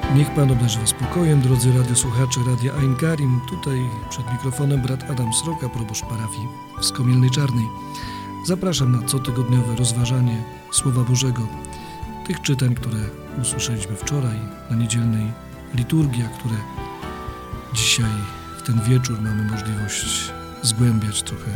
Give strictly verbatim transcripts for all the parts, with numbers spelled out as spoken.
Niech Pan obdarzy Was spokojem, drodzy radiosłuchacze Radia Ein Karim. Tutaj przed mikrofonem brat Adam Sroka, proboszcz parafii w Skomielnej Czarnej. Zapraszam na cotygodniowe rozważanie Słowa Bożego, tych czytań, które usłyszeliśmy wczoraj na niedzielnej liturgii, a które dzisiaj w ten wieczór mamy możliwość zgłębiać trochę.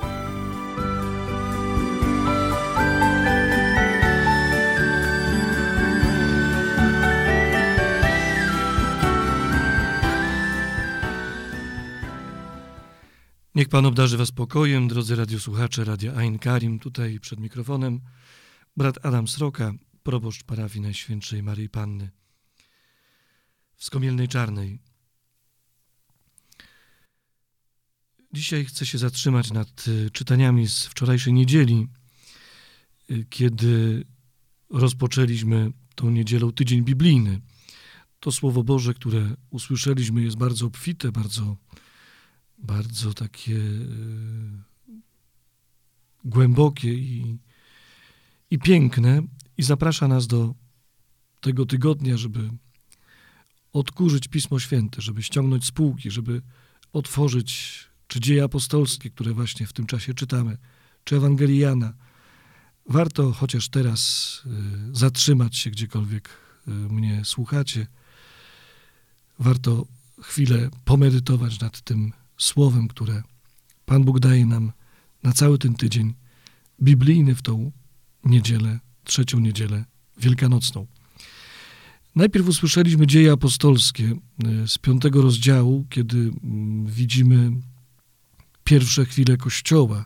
Niech Pan obdarzy Was spokojem, drodzy radiosłuchacze Radia Ein Karim. Tutaj przed mikrofonem brat Adam Sroka, proboszcz parafii Najświętszej Maryi Panny w Skomielnej Czarnej. Dzisiaj chcę się zatrzymać nad czytaniami z wczorajszej niedzieli, kiedy rozpoczęliśmy tą niedzielą tydzień biblijny. To Słowo Boże, które usłyszeliśmy, jest bardzo obfite, bardzo bardzo takie y, głębokie i, i piękne i zaprasza nas do tego tygodnia, żeby odkurzyć Pismo Święte, żeby ściągnąć z półki, żeby otworzyć czy Dzieje Apostolskie, które właśnie w tym czasie czytamy, czy Ewangelii Jana. Warto chociaż teraz y, zatrzymać się gdziekolwiek y, mnie słuchacie. Warto chwilę pomedytować nad tym Słowem, które Pan Bóg daje nam na cały ten tydzień biblijny w tą niedzielę, trzecią niedzielę wielkanocną. Najpierw usłyszeliśmy Dzieje Apostolskie z piątego rozdziału, kiedy widzimy pierwsze chwile Kościoła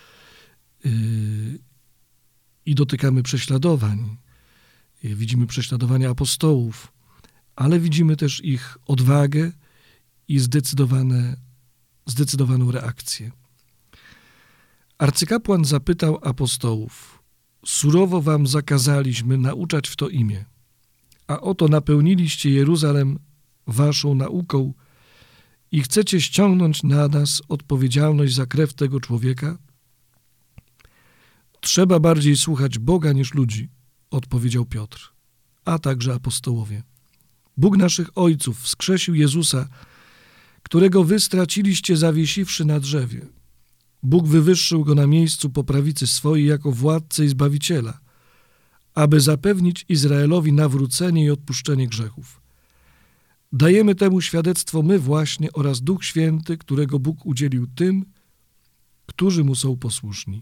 i dotykamy prześladowań. Widzimy prześladowania apostołów, ale widzimy też ich odwagę i zdecydowane zdecydowaną reakcję. Arcykapłan zapytał apostołów: surowo wam zakazaliśmy nauczać w to imię, a oto napełniliście Jeruzalem waszą nauką i chcecie ściągnąć na nas odpowiedzialność za krew tego człowieka? Trzeba bardziej słuchać Boga niż ludzi, odpowiedział Piotr, a także apostołowie. Bóg naszych ojców wskrzesił Jezusa, którego wy straciliście, zawiesiwszy na drzewie. Bóg wywyższył go na miejscu po prawicy swojej jako władcę i Zbawiciela, aby zapewnić Izraelowi nawrócenie i odpuszczenie grzechów. Dajemy temu świadectwo my właśnie oraz Duch Święty, którego Bóg udzielił tym, którzy mu są posłuszni.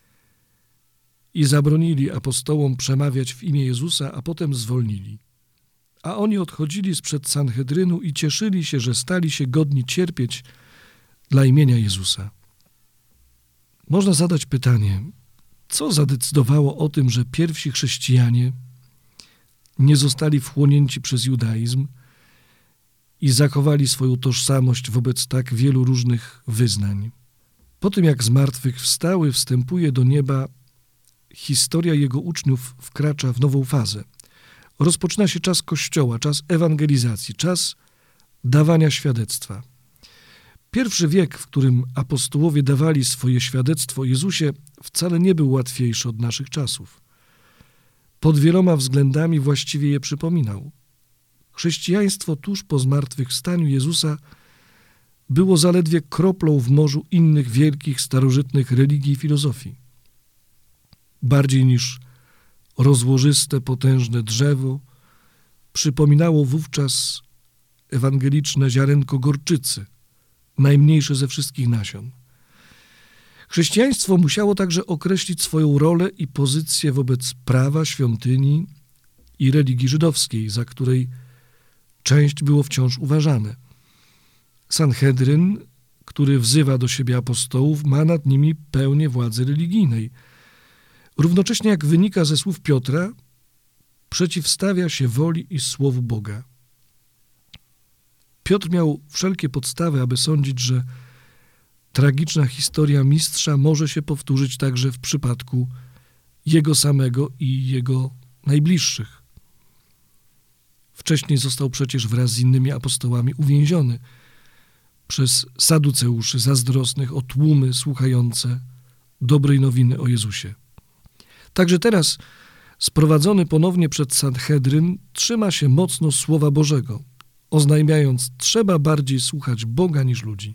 I zabronili apostołom przemawiać w imię Jezusa, a potem zwolnili. A oni odchodzili sprzed Sanhedrynu i cieszyli się, że stali się godni cierpieć dla imienia Jezusa. Można zadać pytanie, co zadecydowało o tym, że pierwsi chrześcijanie nie zostali wchłonięci przez judaizm i zachowali swoją tożsamość wobec tak wielu różnych wyznań. Po tym, jak zmartwychwstały wstępuje do nieba, historia jego uczniów wkracza w nową fazę. Rozpoczyna się czas Kościoła, czas ewangelizacji, czas dawania świadectwa. Pierwszy wiek, w którym apostołowie dawali swoje świadectwo o Jezusie, wcale nie był łatwiejszy od naszych czasów. Pod wieloma względami właściwie je przypominał. Chrześcijaństwo tuż po zmartwychwstaniu Jezusa było zaledwie kroplą w morzu innych wielkich, starożytnych religii i filozofii. Bardziej niż rozłożyste, potężne drzewo przypominało wówczas ewangeliczne ziarenko gorczycy, najmniejsze ze wszystkich nasion. Chrześcijaństwo musiało także określić swoją rolę i pozycję wobec prawa, świątyni i religii żydowskiej, za której część było wciąż uważane. Sanhedryn, który wzywa do siebie apostołów, ma nad nimi pełnię władzy religijnej. Równocześnie, jak wynika ze słów Piotra, przeciwstawia się woli i słowu Boga. Piotr miał wszelkie podstawy, aby sądzić, że tragiczna historia mistrza może się powtórzyć także w przypadku jego samego i jego najbliższych. Wcześniej został przecież wraz z innymi apostołami uwięziony przez saduceuszy zazdrosnych o tłumy słuchające dobrej nowiny o Jezusie. Także teraz sprowadzony ponownie przed Sanhedryn, trzyma się mocno Słowa Bożego, oznajmiając, trzeba bardziej słuchać Boga niż ludzi.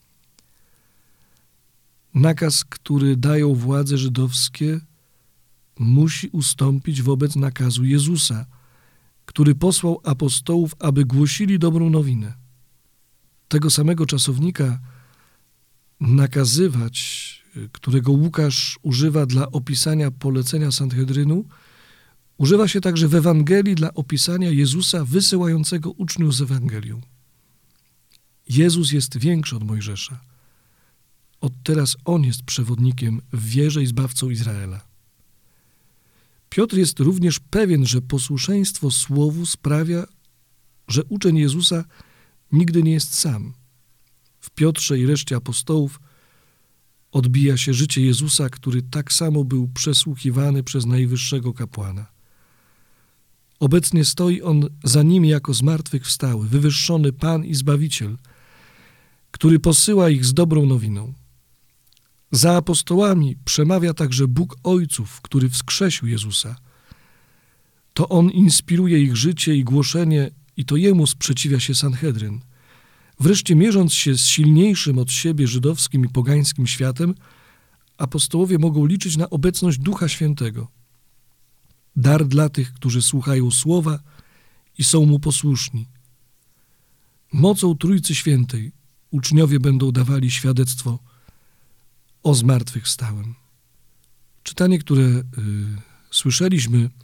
Nakaz, który dają władze żydowskie, musi ustąpić wobec nakazu Jezusa, który posłał apostołów, aby głosili dobrą nowinę. Tego samego czasownika nakazywać, którego Łukasz używa dla opisania polecenia Sanhedrynu, używa się także w Ewangelii dla opisania Jezusa wysyłającego uczniów z Ewangelią. Jezus jest większy od Mojżesza. Od teraz On jest przewodnikiem w wierze i zbawcą Izraela. Piotr jest również pewien, że posłuszeństwo Słowu sprawia, że uczeń Jezusa nigdy nie jest sam. W Piotrze i reszcie apostołów odbija się życie Jezusa, który tak samo był przesłuchiwany przez najwyższego kapłana. Obecnie stoi On za nimi jako zmartwychwstały, wywyższony Pan i Zbawiciel, który posyła ich z dobrą nowiną. Za apostołami przemawia także Bóg Ojców, który wskrzesił Jezusa. To On inspiruje ich życie i głoszenie i to Jemu sprzeciwia się Sanhedryn. Wreszcie mierząc się z silniejszym od siebie żydowskim i pogańskim światem, apostołowie mogą liczyć na obecność Ducha Świętego. Dar dla tych, którzy słuchają Słowa i są Mu posłuszni. Mocą Trójcy Świętej uczniowie będą dawali świadectwo o zmartwychwstałym. Czytanie, które y, słyszeliśmy y,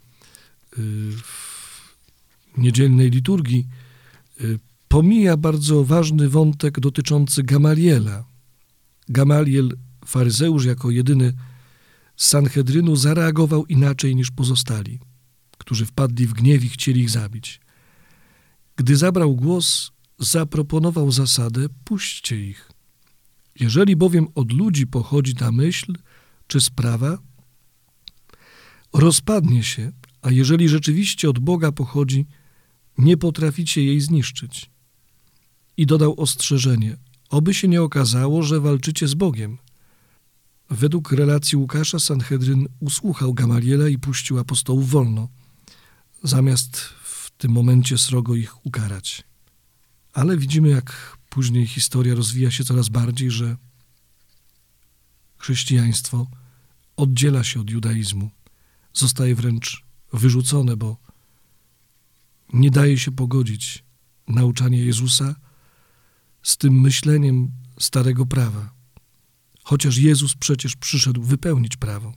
w niedzielnej liturgii, y, pomija bardzo ważny wątek dotyczący Gamaliela. Gamaliel, faryzeusz, jako jedyny z Sanhedrynu, zareagował inaczej niż pozostali, którzy wpadli w gniew i chcieli ich zabić. Gdy zabrał głos, zaproponował zasadę: puśćcie ich. Jeżeli bowiem od ludzi pochodzi ta myśl czy sprawa, rozpadnie się, a jeżeli rzeczywiście od Boga pochodzi, nie potraficie jej zniszczyć. I dodał ostrzeżenie: oby się nie okazało, że walczycie z Bogiem. Według relacji Łukasza Sanhedryn usłuchał Gamaliela i puścił apostołów wolno, zamiast w tym momencie srogo ich ukarać. Ale widzimy, jak później historia rozwija się coraz bardziej, że chrześcijaństwo oddziela się od judaizmu. Zostaje wręcz wyrzucone, bo nie daje się pogodzić nauczanie Jezusa z tym myśleniem starego prawa. Chociaż Jezus przecież przyszedł wypełnić prawo.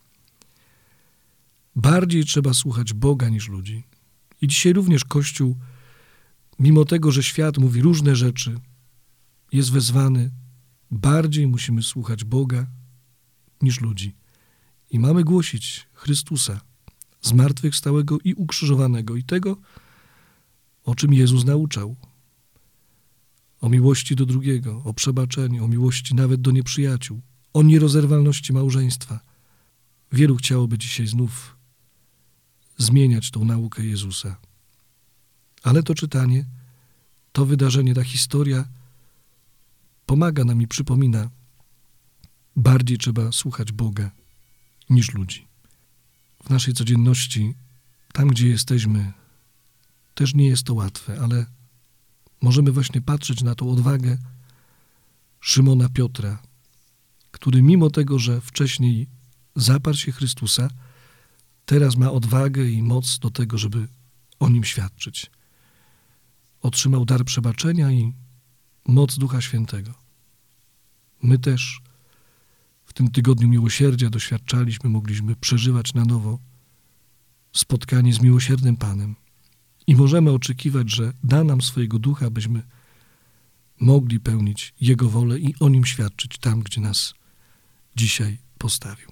Bardziej trzeba słuchać Boga niż ludzi. I dzisiaj również Kościół, mimo tego, że świat mówi różne rzeczy, jest wezwany, bardziej musimy słuchać Boga niż ludzi. I mamy głosić Chrystusa, zmartwychwstałego i ukrzyżowanego, i tego, o czym Jezus nauczał. O miłości do drugiego, o przebaczeniu, o miłości nawet do nieprzyjaciół, o nierozerwalności małżeństwa. Wielu chciałoby dzisiaj znów zmieniać tą naukę Jezusa. Ale to czytanie, to wydarzenie, ta historia pomaga nam i przypomina, bardziej trzeba słuchać Boga niż ludzi. W naszej codzienności, tam gdzie jesteśmy, też nie jest to łatwe, ale możemy właśnie patrzeć na tą odwagę Szymona Piotra, który mimo tego, że wcześniej zaparł się Chrystusa, teraz ma odwagę i moc do tego, żeby o Nim świadczyć. Otrzymał dar przebaczenia i moc Ducha Świętego. My też w tym tygodniu miłosierdzia doświadczaliśmy, mogliśmy przeżywać na nowo spotkanie z miłosiernym Panem. I możemy oczekiwać, że da nam swojego Ducha, byśmy mogli pełnić Jego wolę i o Nim świadczyć tam, gdzie nas dzisiaj postawił.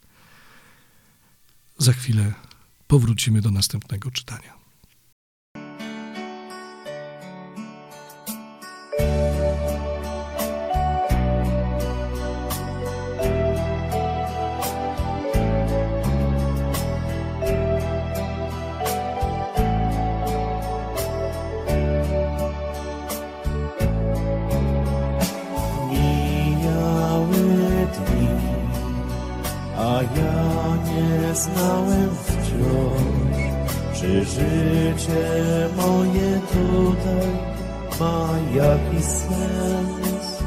Za chwilę powrócimy do następnego czytania. A ja nie znałem wciąż Czy życie moje tutaj ma jakiś sens?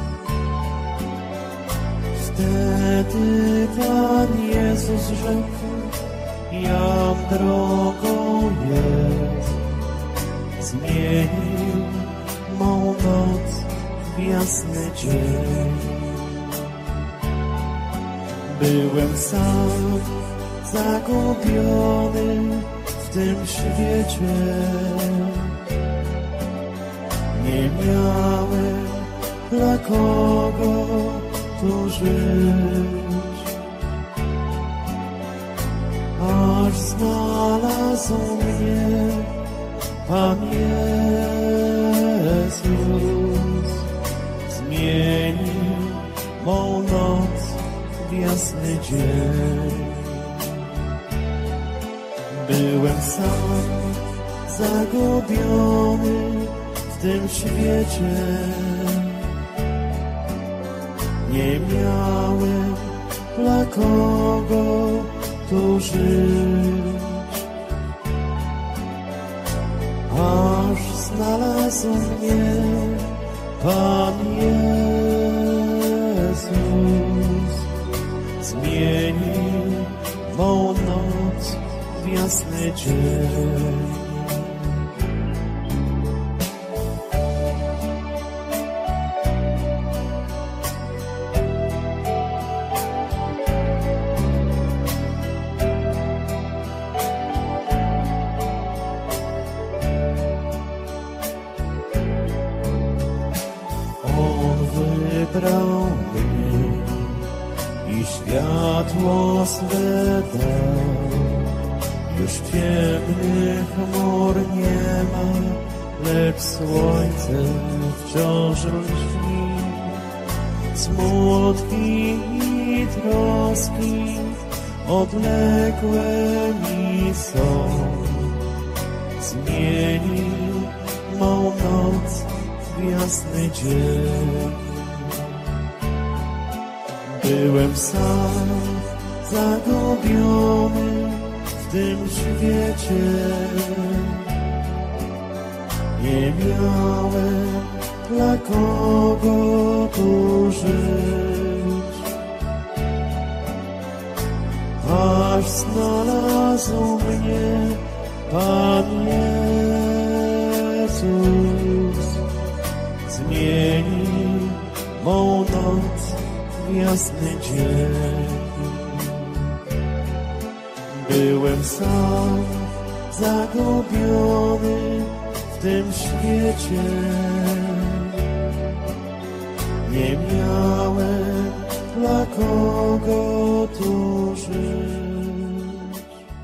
Wtedy Pan Jezus rzekł, jam drogą jest. Zmienił mą noc w jasny dzień. Byłem sam, zagubiony w tym świecie. Nie miałem dla kogo tu żyć, aż znalazł mnie Pan Jezus. Zmienił mą noc w jasny dzień. Byłem sam, zagubiony w tym świecie. Nie miałem dla kogo tu żyć, aż znalazł mnie Pan Jezus. Zmienił mą noc w jasny dzień. Wybrał mnie i światło swe dał. Już ciemnych chmur nie ma, lecz słońce wciąż lśni. Smutki i troski odległe mi są. Zmienił mą noc w jasny dzień. Byłem sam, zagubiony w tym świecie. Nie miałem dla kogo tu żyć, aż znalazł mnie Pan Jezus. Zmienił mą noc w jasny dzień. Byłem sam, zagubiony w tym świecie. Nie miałem dla kogo tu żyć.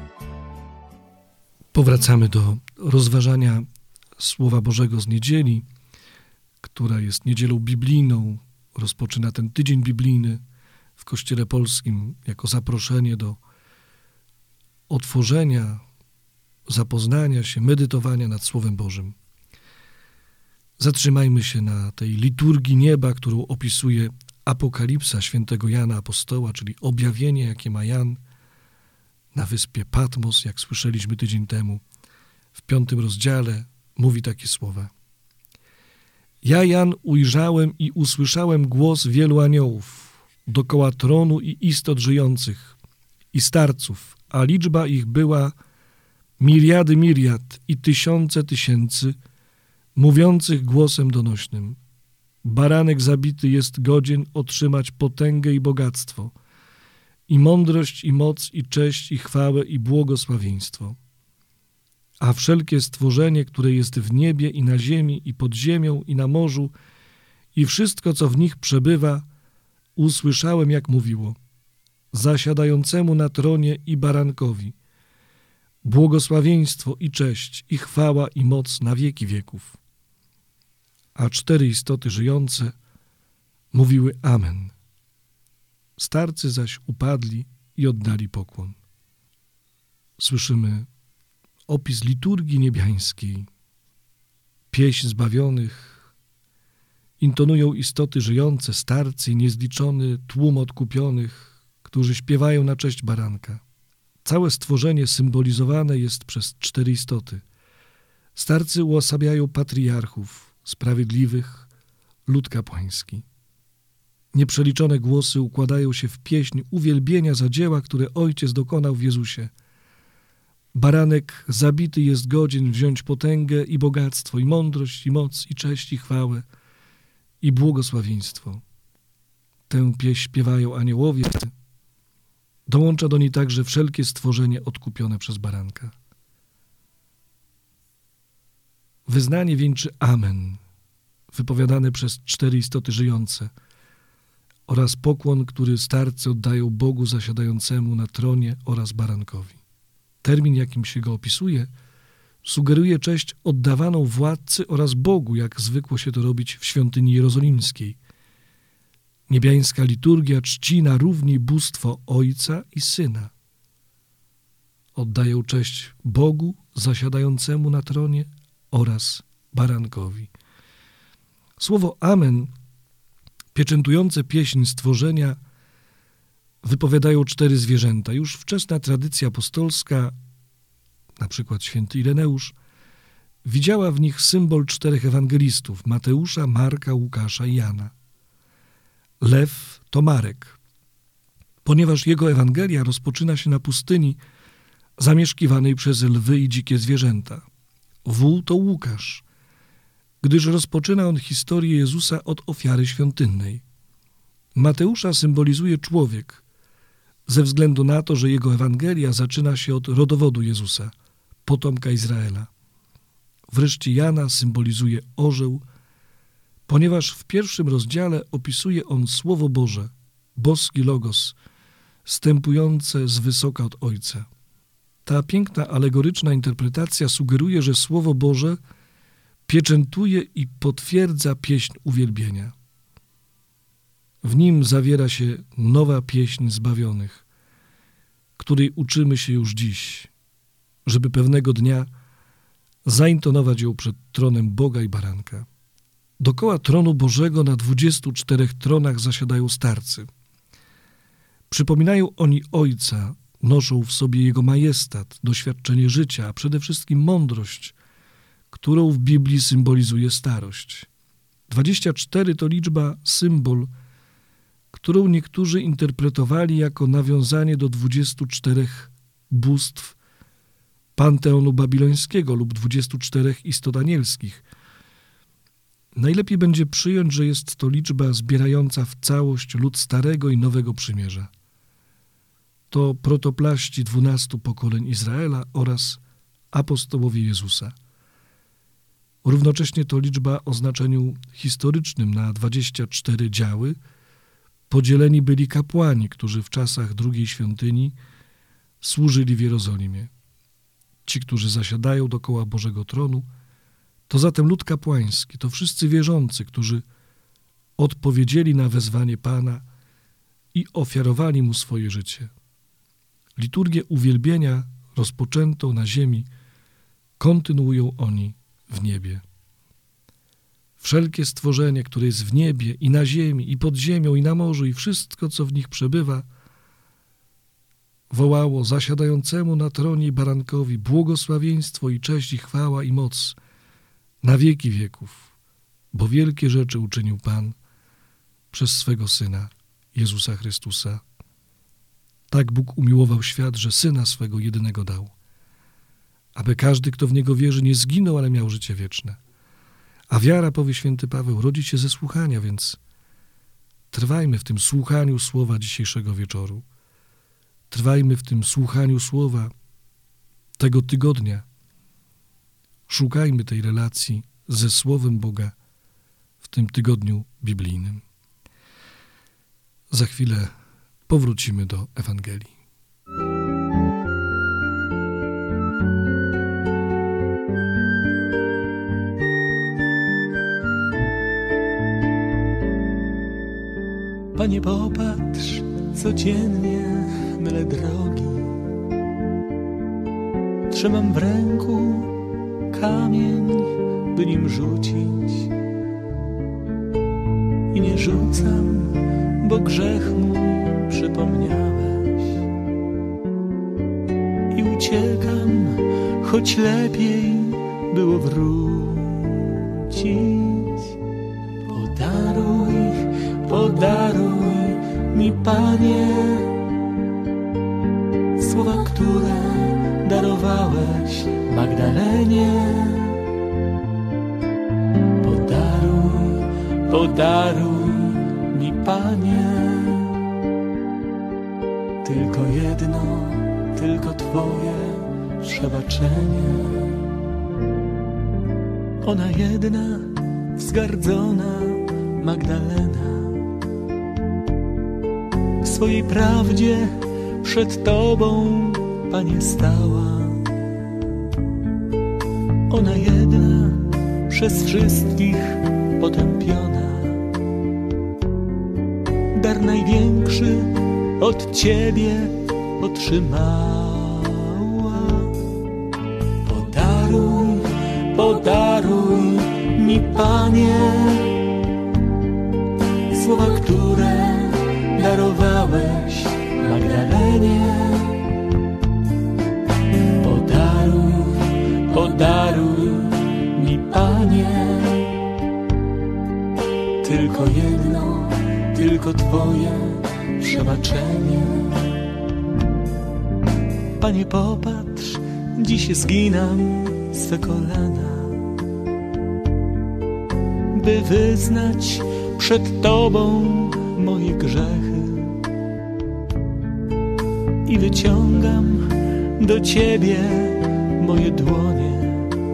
Powracamy do rozważania Słowa Bożego z niedzieli, która jest niedzielą biblijną. Rozpoczyna ten tydzień biblijny w Kościele Polskim jako zaproszenie do otworzenia, zapoznania się, medytowania nad Słowem Bożym. Zatrzymajmy się na tej liturgii nieba, którą opisuje Apokalipsa świętego Jana Apostoła, czyli objawienie, jakie ma Jan na wyspie Patmos, jak słyszeliśmy tydzień temu. W piątym rozdziale mówi takie słowa. Ja, Jan, ujrzałem i usłyszałem głos wielu aniołów dokoła tronu i istot żyjących i starców, a liczba ich była miriady miriad i tysiące tysięcy, mówiących głosem donośnym. Baranek zabity jest godzien otrzymać potęgę i bogactwo, i mądrość, i moc, i cześć, i chwałę, i błogosławieństwo. A wszelkie stworzenie, które jest w niebie i na ziemi, i pod ziemią, i na morzu, i wszystko, co w nich przebywa, usłyszałem, jak mówiło, zasiadającemu na tronie i barankowi, błogosławieństwo i cześć, i chwała, i moc na wieki wieków. A cztery istoty żyjące mówiły Amen. Starcy zaś upadli i oddali pokłon. Słyszymy opis liturgii niebiańskiej. Pieśń zbawionych intonują istoty żyjące, starcy i niezliczony tłum odkupionych, którzy śpiewają na cześć baranka. Całe stworzenie symbolizowane jest przez cztery istoty. Starcy uosabiają patriarchów, sprawiedliwych, lud kapłański. Nieprzeliczone głosy układają się w pieśń uwielbienia za dzieła, które Ojciec dokonał w Jezusie. Baranek zabity jest godzien wziąć potęgę i bogactwo, i mądrość, i moc, i cześć, i chwałę, i błogosławieństwo. Tę pieśń śpiewają aniołowie. Dołącza do niej także wszelkie stworzenie odkupione przez baranka. Wyznanie wieńczy Amen, wypowiadane przez cztery istoty żyjące, oraz pokłon, który starcy oddają Bogu zasiadającemu na tronie oraz barankowi. Termin, jakim się go opisuje, sugeruje cześć oddawaną władcy oraz Bogu, jak zwykło się to robić w świątyni jerozolimskiej. Niebiańska liturgia czci na równi bóstwo Ojca i Syna. Oddają cześć Bogu zasiadającemu na tronie oraz barankowi. Słowo Amen, pieczętujące pieśń stworzenia, wypowiadają cztery zwierzęta. Już wczesna tradycja apostolska, na przykład święty Ireneusz, widziała w nich symbol czterech ewangelistów: Mateusza, Marka, Łukasza i Jana. Lew to Marek, ponieważ jego Ewangelia rozpoczyna się na pustyni zamieszkiwanej przez lwy i dzikie zwierzęta. Wół to Łukasz, gdyż rozpoczyna on historię Jezusa od ofiary świątynnej. Mateusza symbolizuje człowiek, ze względu na to, że jego Ewangelia zaczyna się od rodowodu Jezusa, potomka Izraela. Wreszcie Jana symbolizuje orzeł, ponieważ w pierwszym rozdziale opisuje on Słowo Boże, boski Logos, stępujące z wysoka od Ojca. Ta piękna, alegoryczna interpretacja sugeruje, że Słowo Boże pieczętuje i potwierdza pieśń uwielbienia. W nim zawiera się nowa pieśń zbawionych, której uczymy się już dziś, żeby pewnego dnia zaintonować ją przed tronem Boga i Baranka. Dokoła tronu Bożego na dwudziestu czterech tronach zasiadają starcy. Przypominają oni Ojca, noszą w sobie Jego majestat, doświadczenie życia, a przede wszystkim mądrość, którą w Biblii symbolizuje starość. dwadzieścia cztery to liczba, symbol, którą niektórzy interpretowali jako nawiązanie do dwudziestu czterech bóstw panteonu babilońskiego lub dwudziestu czterech istot anielskich. Najlepiej będzie przyjąć, że jest to liczba zbierająca w całość lud Starego i Nowego Przymierza. To protoplaści dwunastu pokoleń Izraela oraz apostołowie Jezusa. Równocześnie to liczba o znaczeniu historycznym. Na dwadzieścia cztery działy podzieleni byli kapłani, którzy w czasach drugiej świątyni służyli w Jerozolimie. Ci, którzy zasiadają dokoła Bożego tronu, to zatem lud kapłański, to wszyscy wierzący, którzy odpowiedzieli na wezwanie Pana i ofiarowali Mu swoje życie. Liturgię uwielbienia rozpoczętą na ziemi kontynuują oni w niebie. Wszelkie stworzenie, które jest w niebie i na ziemi, i pod ziemią, i na morzu, i wszystko, co w nich przebywa, wołało zasiadającemu na tronie Barankowi błogosławieństwo i cześć, i chwała, i moc na wieki wieków, bo wielkie rzeczy uczynił Pan przez swego Syna, Jezusa Chrystusa. Tak Bóg umiłował świat, że Syna swego jedynego dał, aby każdy, kto w Niego wierzy, nie zginął, ale miał życie wieczne. A wiara, powie święty Paweł, rodzi się ze słuchania, więc trwajmy w tym słuchaniu słowa dzisiejszego wieczoru. Trwajmy w tym słuchaniu słowa tego tygodnia. Szukajmy tej relacji ze Słowem Boga w tym tygodniu biblijnym. Za chwilę powrócimy do Ewangelii. Panie, popatrz, codziennie mylę drogi. Trzymam w ręku kamień, by nim rzucić. I nie rzucam, bo grzech mój przypomniałeś. uciekam, choć lepiej było wrócić. Podaruj, podaruj mi, Panie, słowa, które darowałeś Magdalenie. Podaruj, podaruj mi, Panie, tylko jedno, tylko Twoje przebaczenie. Ona jedna, wzgardzona Magdalena, w swojej prawdzie przed Tobą, Panie, stała. Ona jedna, przez wszystkich potępiona, dar największy od Ciebie otrzymała. Podaruj, podaruj mi, Panie, słowa, które darowałeś Magdalenie. Podaruj, podaruj mi, Panie, tylko jedno, tylko Twoje przebaczenie. Panie, popatrz, dziś zginam swe kolana, by wyznać przed Tobą moje grzechy, i wyciągam do Ciebie moje dłonie.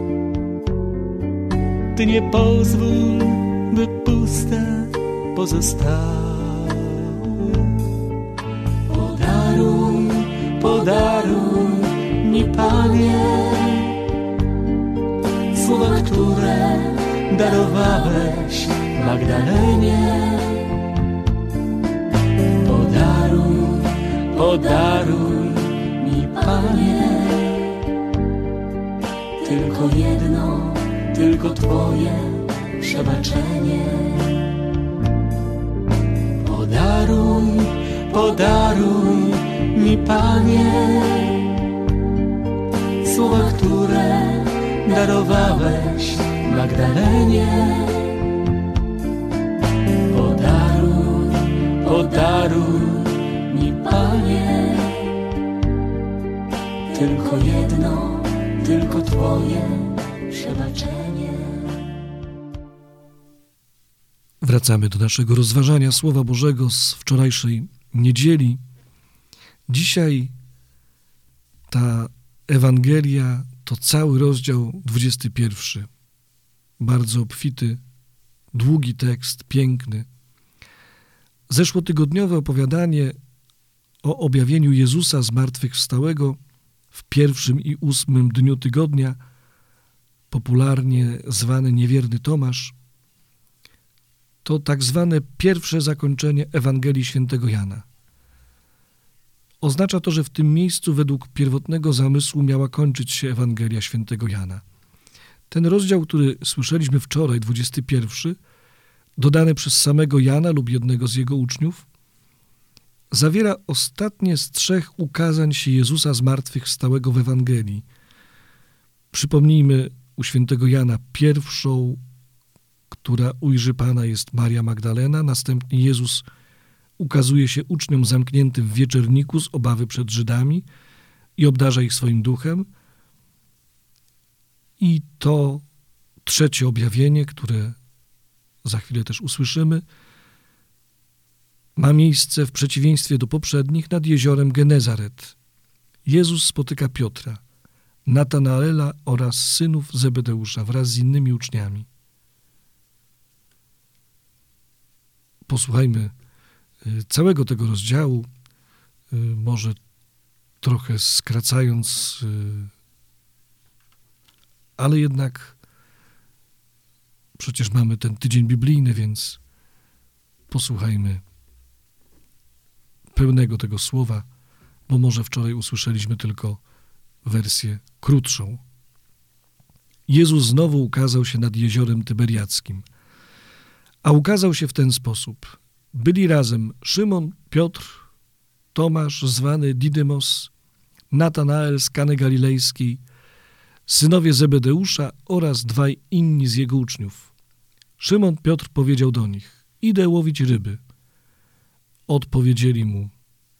Ty nie pozwól, by puste pozostały. Podaruj, podaruj mi, Panie, słowa, które darowałeś Magdalenie. Podaruj, podaruj mi, Panie, tylko jedno, tylko Twoje przebaczenie. Podaruj, podaruj mi, Panie, słowa, które darowałeś Magdalenie. Podaruj, podaruj mi, Panie, tylko jedno, tylko Twoje przebaczenie. Wracamy do naszego rozważania Słowa Bożego z wczorajszej niedzieli. Dzisiaj ta Ewangelia to cały rozdział dwudziesty pierwszy. Bardzo obfity, długi tekst, piękny. Zeszłotygodniowe opowiadanie o objawieniu Jezusa zmartwychwstałego w pierwszym i ósmym dniu tygodnia, popularnie zwany niewierny Tomasz, to tak zwane pierwsze zakończenie Ewangelii Świętego Jana. Oznacza to, że w tym miejscu według pierwotnego zamysłu miała kończyć się Ewangelia Świętego Jana. Ten rozdział, który słyszeliśmy wczoraj, dwudziesty pierwszy, dodany przez samego Jana lub jednego z jego uczniów, zawiera ostatnie z trzech ukazań się Jezusa zmartwychwstałego w Ewangelii. Przypomnijmy u świętego Jana pierwszą, która ujrzy Pana, jest Maria Magdalena. Następnie Jezus ukazuje się uczniom zamkniętym w wieczerniku z obawy przed Żydami i obdarza ich swoim duchem. I to trzecie objawienie, które za chwilę też usłyszymy, ma miejsce w przeciwieństwie do poprzednich nad jeziorem Genezaret. Jezus spotyka Piotra, Natanaela oraz synów Zebedeusza wraz z innymi uczniami. Posłuchajmy całego tego rozdziału, może trochę skracając, ale jednak przecież mamy ten tydzień biblijny, więc posłuchajmy pełnego tego słowa, bo może wczoraj usłyszeliśmy tylko wersję krótszą. Jezus znowu ukazał się nad jeziorem Tyberiackim, a ukazał się w ten sposób. Byli razem Szymon, Piotr, Tomasz zwany Didymos, Natanael z Kany Galilejskiej, synowie Zebedeusza oraz dwaj inni z jego uczniów. Szymon Piotr powiedział do nich: idę łowić ryby. Odpowiedzieli mu: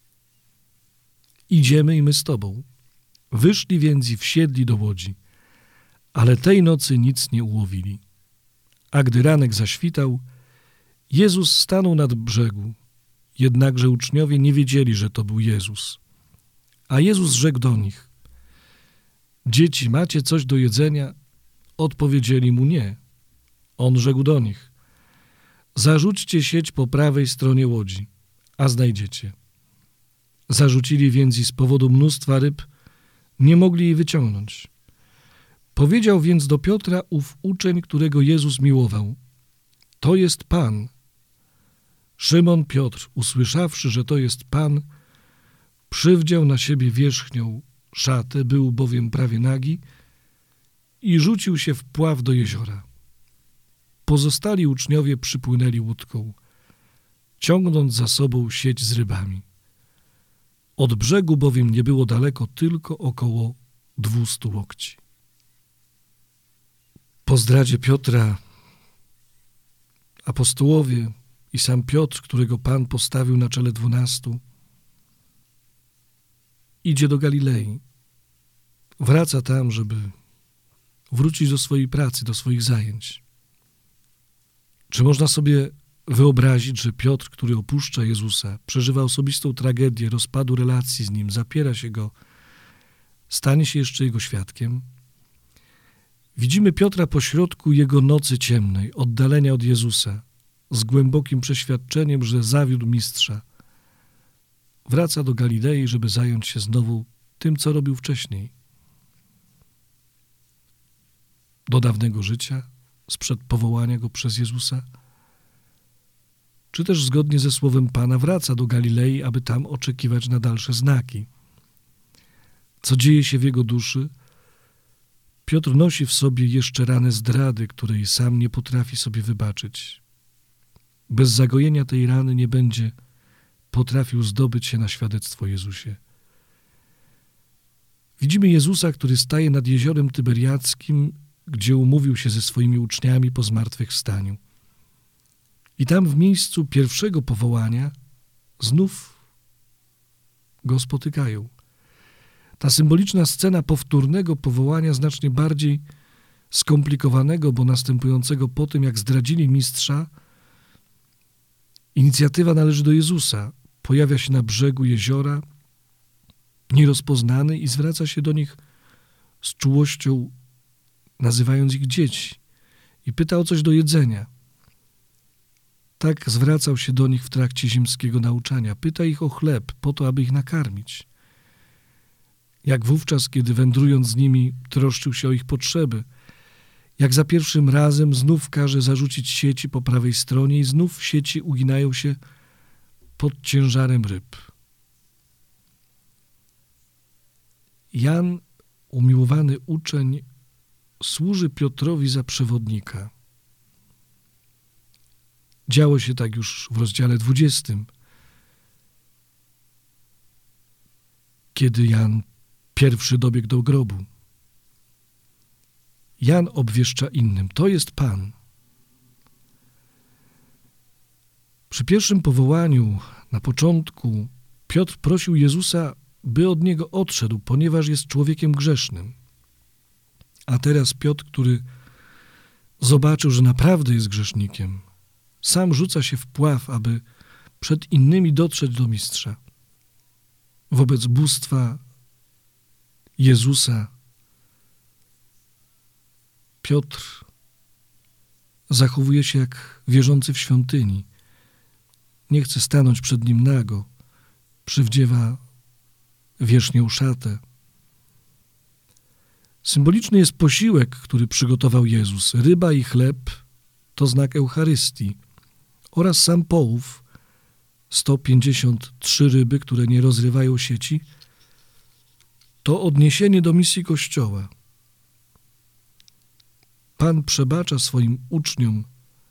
idziemy i my z tobą. Wyszli więc i wsiedli do łodzi, ale tej nocy nic nie ułowili. A gdy ranek zaświtał, Jezus stanął nad brzegu, jednakże uczniowie nie wiedzieli, że to był Jezus. A Jezus rzekł do nich: dzieci, macie coś do jedzenia? Odpowiedzieli mu: nie. On rzekł do nich: zarzućcie sieć po prawej stronie łodzi, a znajdziecie. Zarzucili więc i z powodu mnóstwa ryb nie mogli jej wyciągnąć. Powiedział więc do Piotra ów uczeń, którego Jezus miłował: to jest Pan. Szymon Piotr, usłyszawszy, że to jest Pan, przywdział na siebie wierzchnią szatę, był bowiem prawie nagi, i rzucił się w pław do jeziora. Pozostali uczniowie przypłynęli łódką, ciągnąc za sobą sieć z rybami. Od brzegu bowiem nie było daleko, tylko około dwustu łokci. Po zdradzie Piotra apostołowie i sam Piotr, którego Pan postawił na czele dwunastu, idzie do Galilei. Wraca tam, żeby wrócić do swojej pracy, do swoich zajęć. Czy można sobie wyobrazić, że Piotr, który opuszcza Jezusa, przeżywa osobistą tragedię rozpadu relacji z Nim, zapiera się Go, stanie się jeszcze Jego świadkiem? Widzimy Piotra pośrodku Jego nocy ciemnej, oddalenia od Jezusa, z głębokim przeświadczeniem, że zawiódł mistrza. Wraca do Galilei, żeby zająć się znowu tym, co robił wcześniej. Do dawnego życia, sprzed powołania Go przez Jezusa, czy też zgodnie ze słowem Pana wraca do Galilei, aby tam oczekiwać na dalsze znaki. Co dzieje się w jego duszy? Piotr nosi w sobie jeszcze ranę zdrady, której sam nie potrafi sobie wybaczyć. Bez zagojenia tej rany nie będzie potrafił zdobyć się na świadectwo Jezusie. Widzimy Jezusa, który staje nad jeziorem Tyberiackim, gdzie umówił się ze swoimi uczniami po zmartwychwstaniu. I tam w miejscu pierwszego powołania znów Go spotykają. Ta symboliczna scena powtórnego powołania, znacznie bardziej skomplikowanego, bo następującego po tym, jak zdradzili mistrza, inicjatywa należy do Jezusa. Pojawia się na brzegu jeziora, nierozpoznany, i zwraca się do nich z czułością, nazywając ich dzieci, i pyta o coś do jedzenia. Tak zwracał się do nich w trakcie ziemskiego nauczania. Pyta ich o chleb, po to, aby ich nakarmić. Jak wówczas, kiedy wędrując z nimi, troszczył się o ich potrzeby. Jak za pierwszym razem znów każe zarzucić sieci po prawej stronie i znów sieci uginają się pod ciężarem ryb. Jan, umiłowany uczeń, służy Piotrowi za przewodnika. Działo się tak już w rozdziale dwudziestym, kiedy Jan pierwszy dobiegł do grobu. Jan obwieszcza innym: to jest Pan. Przy pierwszym powołaniu, na początku, Piotr prosił Jezusa, by od Niego odszedł, ponieważ jest człowiekiem grzesznym. A teraz Piotr, który zobaczył, że naprawdę jest grzesznikiem, sam rzuca się w pław, aby przed innymi dotrzeć do mistrza. Wobec bóstwa Jezusa Piotr zachowuje się jak wierzący w świątyni. Nie chce stanąć przed Nim nago. Przywdziewa wierzchnią szatę. Symboliczny jest posiłek, który przygotował Jezus. Ryba i chleb to znak Eucharystii oraz sam połów, sto pięćdziesiąt trzy ryby, które nie rozrywają sieci, to odniesienie do misji Kościoła. Pan przebacza swoim uczniom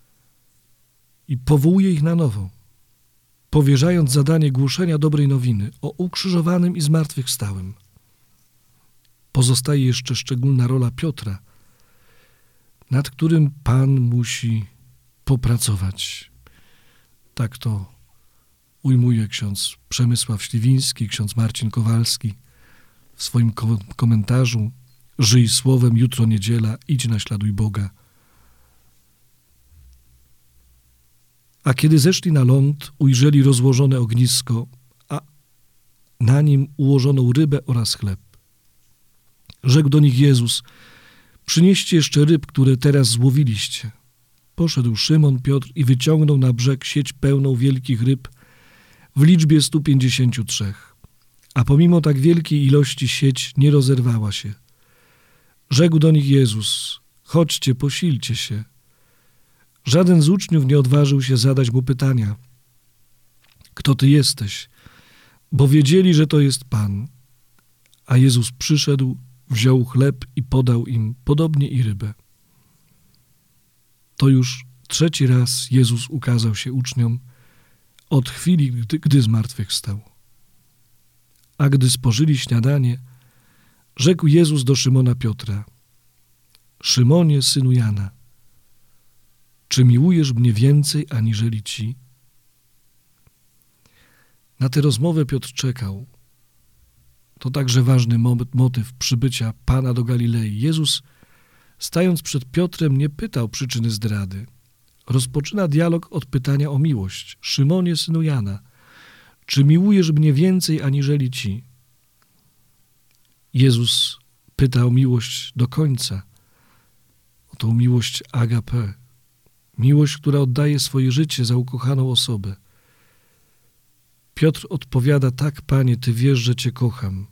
i powołuje ich na nowo, powierzając zadanie głoszenia dobrej nowiny o ukrzyżowanym i zmartwychwstałym. pozostaje jeszcze szczególna rola Piotra, nad którym Pan musi popracować. Tak to ujmuje ksiądz Przemysław Śliwiński, ksiądz Marcin Kowalski w swoim komentarzu Żyj słowem, jutro niedziela, idź naśladuj Boga. A kiedy zeszli na ląd, ujrzeli rozłożone ognisko, a na nim ułożoną rybę oraz chleb. Rzekł do nich Jezus: przynieście jeszcze ryb, które teraz złowiliście. Poszedł Szymon Piotr i wyciągnął na brzeg sieć pełną wielkich ryb w liczbie stu pięćdziesięciu trzech. A pomimo tak wielkiej ilości sieć nie rozerwała się. Rzekł do nich Jezus: chodźcie, posilcie się. Żaden z uczniów nie odważył się zadać mu pytania: kto ty jesteś? Bo wiedzieli, że to jest Pan. A Jezus przyszedł, wziął chleb i podał im, podobnie i rybę. To już trzeci raz Jezus ukazał się uczniom od chwili, gdy, gdy zmartwychwstał. A gdy spożyli śniadanie, rzekł Jezus do Szymona Piotra: Szymonie, synu Jana, czy miłujesz mnie więcej aniżeli ci? Na tę rozmowę Piotr czekał. To także ważny motyw przybycia Pana do Galilei. Jezus, stając przed Piotrem, nie pytał przyczyny zdrady. Rozpoczyna dialog od pytania o miłość. Szymonie, synu Jana, czy miłujesz mnie więcej aniżeli ci? Jezus pyta o miłość do końca. O tą miłość agape. Miłość, która oddaje swoje życie za ukochaną osobę. Piotr odpowiada: tak, Panie, Ty wiesz, że Cię kocham.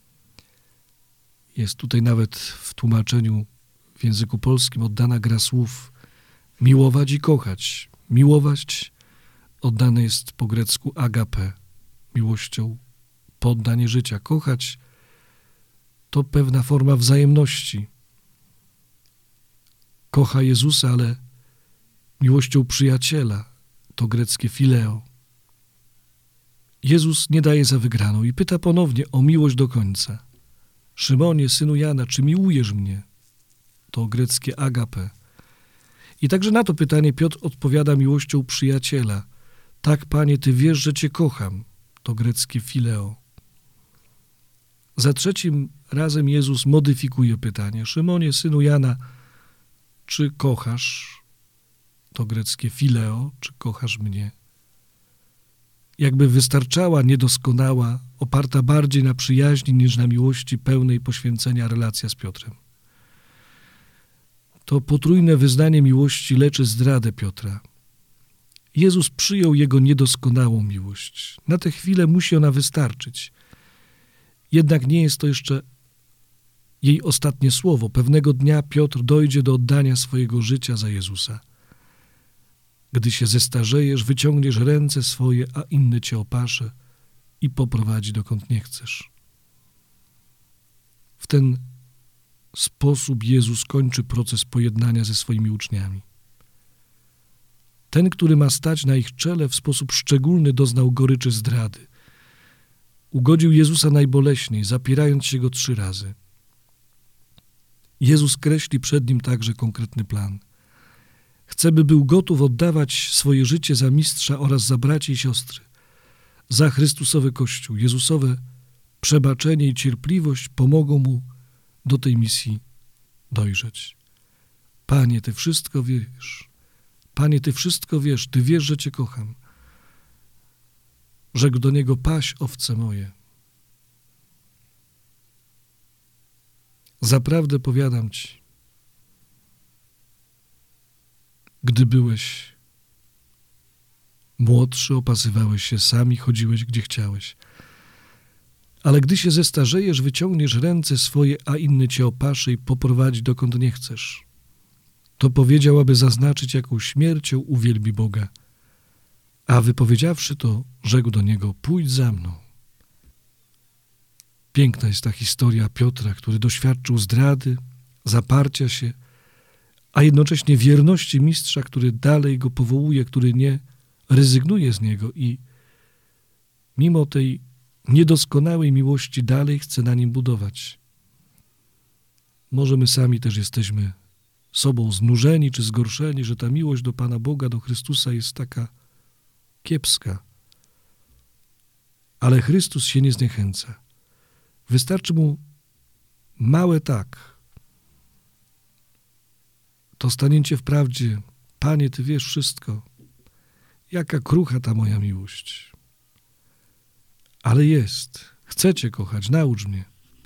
Jest tutaj nawet w tłumaczeniu w języku polskim oddana gra słów miłować i kochać. Miłować oddane jest po grecku agape, miłością poddanie życia. Kochać to pewna forma wzajemności. Kocha Jezusa, ale miłością przyjaciela, to greckie fileo. Jezus nie daje za wygraną i pyta ponownie o miłość do końca. Szymonie, synu Jana, czy miłujesz mnie? To greckie agape. I także na to pytanie Piotr odpowiada miłością przyjaciela. Tak, Panie, Ty wiesz, że Cię kocham. To greckie fileo. Za trzecim razem Jezus modyfikuje pytanie. Szymonie, synu Jana, czy kochasz? To greckie fileo, czy kochasz mnie? Jakby wystarczała niedoskonała, oparta bardziej na przyjaźni niż na miłości pełnej poświęcenia relacja z Piotrem. To potrójne wyznanie miłości leczy zdradę Piotra. Jezus przyjął jego niedoskonałą miłość. Na tę chwilę musi ona wystarczyć. Jednak nie jest to jeszcze jej ostatnie słowo. Pewnego dnia Piotr dojdzie do oddania swojego życia za Jezusa. Gdy się zestarzejesz, wyciągniesz ręce swoje, a inny cię opasze i poprowadzi dokąd nie chcesz. W ten sposób Jezus kończy proces pojednania ze swoimi uczniami. Ten, który ma stać na ich czele, w sposób szczególny doznał goryczy zdrady. Ugodził Jezusa najboleśniej, zapierając się go trzy razy. Jezus kreśli przed nim także konkretny plan. Chce, by był gotów oddawać swoje życie za mistrza oraz za braci i siostry, za Chrystusowy Kościół. Jezusowe przebaczenie i cierpliwość pomogą mu do tej misji dojrzeć. Panie, Ty wszystko wiesz. Panie, Ty wszystko wiesz. Ty wiesz, że Cię kocham. Rzekł do niego: paś owce moje. Zaprawdę powiadam Ci, gdy byłeś młodszy, opasywałeś się sam i chodziłeś, gdzie chciałeś. Ale gdy się zestarzejesz, wyciągniesz ręce swoje, a inny cię opasze i poprowadzi dokąd nie chcesz. To powiedział, aby zaznaczyć, jaką śmiercią uwielbi Boga. A wypowiedziawszy to, rzekł do niego: pójdź za mną. Piękna jest ta historia Piotra, który doświadczył zdrady, zaparcia się, a jednocześnie wierności mistrza, który dalej go powołuje, który nie rezygnuje z niego i mimo tej niedoskonałej miłości dalej chce na nim budować. Może my sami też jesteśmy sobą znużeni czy zgorszeni, że ta miłość do Pana Boga, do Chrystusa jest taka kiepska. Ale Chrystus się nie zniechęca. Wystarczy Mu małe tak. To stanięcie w prawdzie. Panie, Ty wiesz wszystko. Jaka krucha ta moja miłość. Ale jest. Chcę Cię kochać, naucz mnie.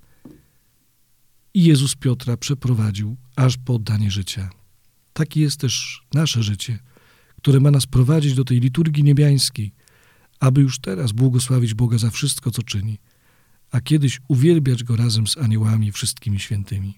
I Jezus Piotra przeprowadził aż po oddanie życia. Takie jest też nasze życie, które ma nas prowadzić do tej liturgii niebiańskiej, aby już teraz błogosławić Boga za wszystko, co czyni, a kiedyś uwielbiać Go razem z aniołami i wszystkimi świętymi.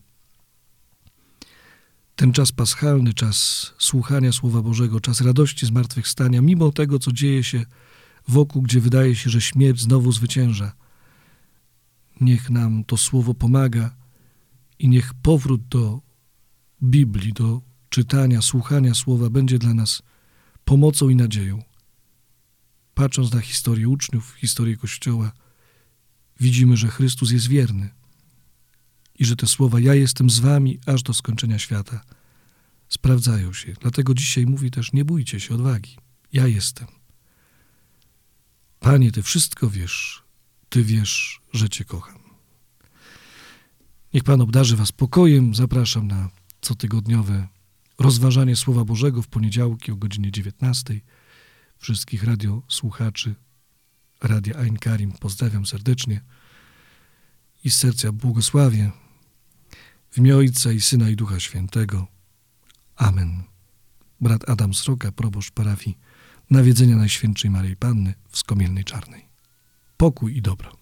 Ten czas paschalny, czas słuchania Słowa Bożego, czas radości zmartwychwstania, mimo tego, co dzieje się wokół, gdzie wydaje się, że śmierć znowu zwycięża. Niech nam to Słowo pomaga i niech powrót do Biblii, do czytania, słuchania Słowa będzie dla nas pomocą i nadzieją. Patrząc na historię uczniów, historię Kościoła, widzimy, że Chrystus jest wierny i że te słowa „Ja jestem z wami aż do skończenia świata” sprawdzają się. Dlatego dzisiaj mówi też: nie bójcie się, odwagi. Ja jestem. Panie, Ty wszystko wiesz. Ty wiesz, że Cię kocham. Niech Pan obdarzy was pokojem. Zapraszam na cotygodniowe rozważanie Słowa Bożego w poniedziałki o godzinie dziewiętnastej. Wszystkich radiosłuchaczy Radia Ein Karim pozdrawiam serdecznie i z serca błogosławię w imię Ojca i Syna i Ducha Świętego. Amen. Brat Adam Sroka, proboszcz parafii Nawiedzenia Najświętszej Maryi Panny w Skomielnej Czarnej. Pokój i dobro.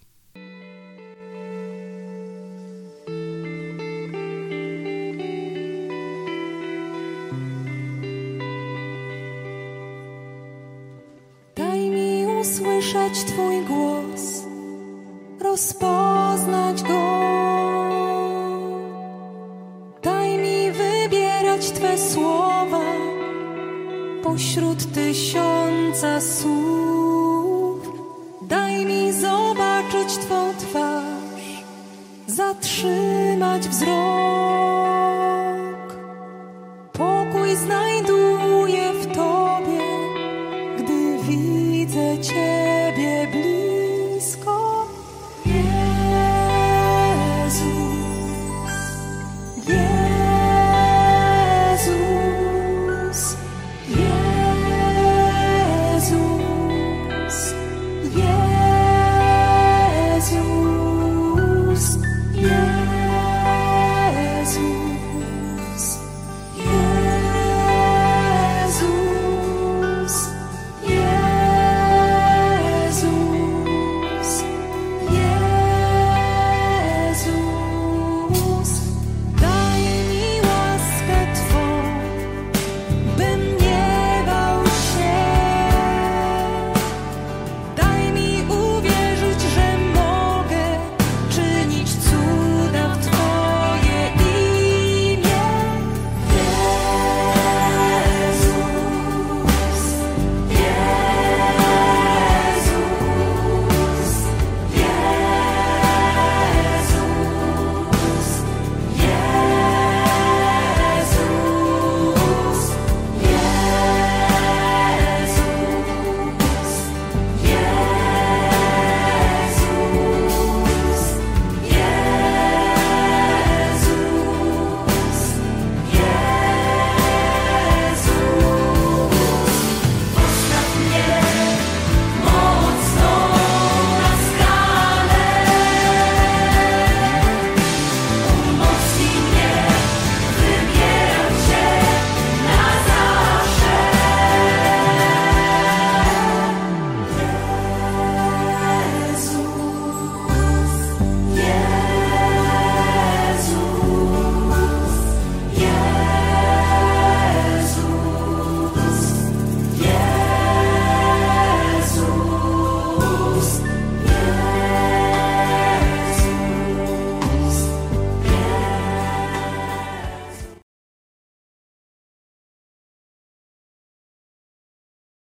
Daj mi usłyszeć Twój głos, rozpoznać Go. Daj mi wybierać Twe słowa pośród tysiąca słów. Daj mi zobaczyć Twą twarz, zatrzymać wzrok. Pokój znajduję w Tobie, gdy widzę Cię.